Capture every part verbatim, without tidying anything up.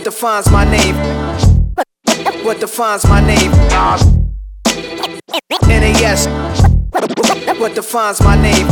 defines my name? What defines my name? N A S. What defines my name?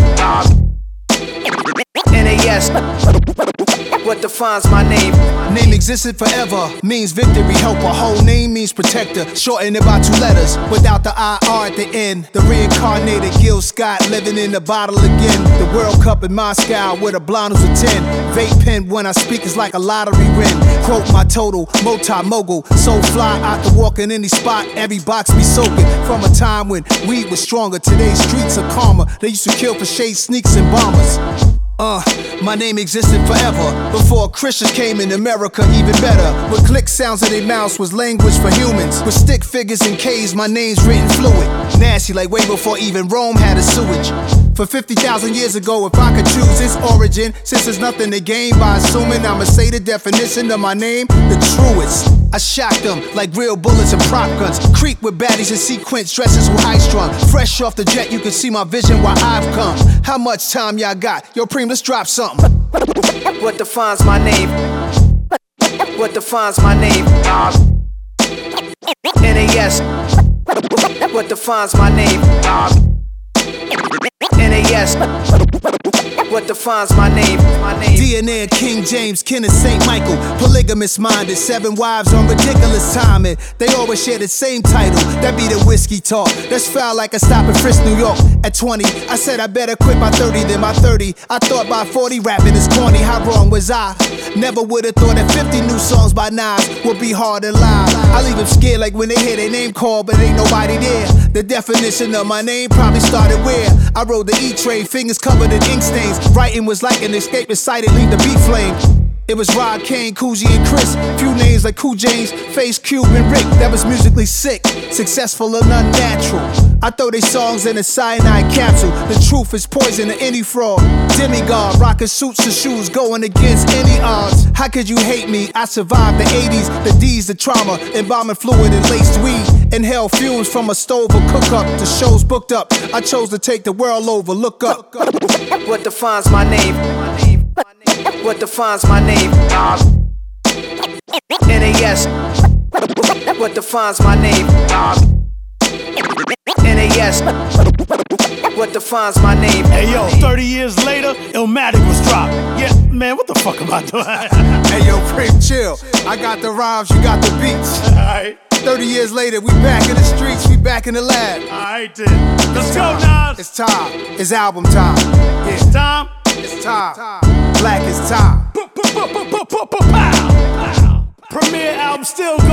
N A S. What defines my name? Name existed forever, means victory, helper. Whole name means protector, shortened by two letters, without the I R at the end. The reincarnated Gil Scott, living in the bottle again. The World Cup in Moscow, with a blonde who's a ten. Vape pen when I speak is like a lottery win. Quote my total, multi-mogul, so fly I can walk in any spot, every box be soaking. From a time when weed was stronger, today's streets are calmer. They used to kill for shade sneaks and bombers. Uh, my name existed forever before Christians came in America, even better. With click sounds in their mouths was language for humans. With stick figures and K's, my name's written fluid. Nasty like way before even Rome had a sewage. For fifty thousand years ago, if I could choose its origin, since there's nothing to gain by assuming, I'ma say the definition of my name, the truest. I shocked them like real bullets and prop guns. Creep with baddies in sequence, dresses with high strung. Fresh off the jet, you can see my vision where I've come. How much time y'all got? Yo, Preem, let's drop something. What defines my name? What defines my name? N A S. What defines my name? N A S. What defines my name? My name. D N A of King James, kin of Saint Michael. Polygamous minded, seven wives on ridiculous timing. They always share the same title, that be the whiskey talk. That's foul like a stop in Frisk, New York. At twenty, I said I better quit by thirty than by thirty. I thought by forty rapping is corny, how wrong was I? Never would've thought that fifty new songs by Nas would be hard to lie. I leave them scared like when they hear their name called, but ain't nobody there. The definition of my name probably started where I rode the E-Train, fingers covered in ink stains. Writing was like an escape inside it, leave the beat flame. It was Rod, Kane, Coogee, and Chris. Few names like Cool James, Face, Cube, and Rick. That was musically sick, successful and unnatural. I throw they songs in a cyanide capsule. The truth is poison to any fraud. Demigod, rocking suits and shoes, going against any odds. How could you hate me? I survived the eighties, the D's, the trauma, embalming fluid and laced weed. Inhale fumes from a stove or cook up. The show's booked up. I chose to take the world over. Look up. What defines my name? What defines my name? N A S. What defines my name? N A S. What defines my name? Hey yo, thirty years later, Illmatic was dropped. Yeah, man, what the fuck am I doing? Hey yo, Preem, chill. I got the rhymes, you got the beats. Alright. thirty years later, we back in the streets, we back in the lab. Alright then. Let's go, Nas. It's time. It's album time. Yeah. It's time. It's time. Black is time. Premier album still